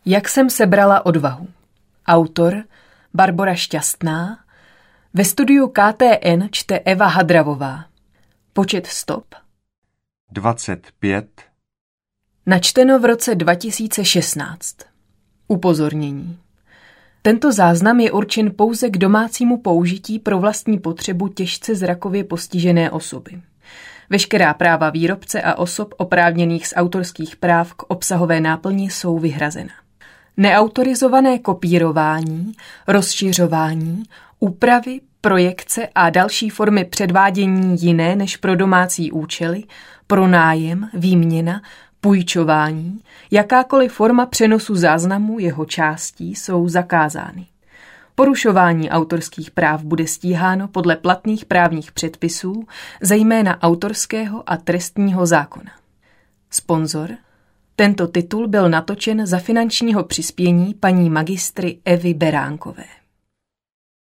Jak jsem sebrala odvahu. Autor Barbora Šťastná. Ve studiu KTN čte Eva Hadravová. Počet stop 25. Načteno v roce 2016. Upozornění. Tento záznam je určen pouze k domácímu použití pro vlastní potřebu těžce zrakově postižené osoby. Veškerá práva výrobce a osob oprávněných z autorských práv k obsahové náplni jsou vyhrazena. Neautorizované kopírování, rozšiřování, úpravy, projekce a další formy předvádění jiné než pro domácí účely, pronájem, výměna, půjčování, jakákoliv forma přenosu záznamu jeho částí jsou zakázány. Porušování autorských práv bude stíháno podle platných právních předpisů, zejména autorského a trestního zákona. Sponzor. Tento titul byl natočen za finančního přispění paní magistry Evy Beránkové.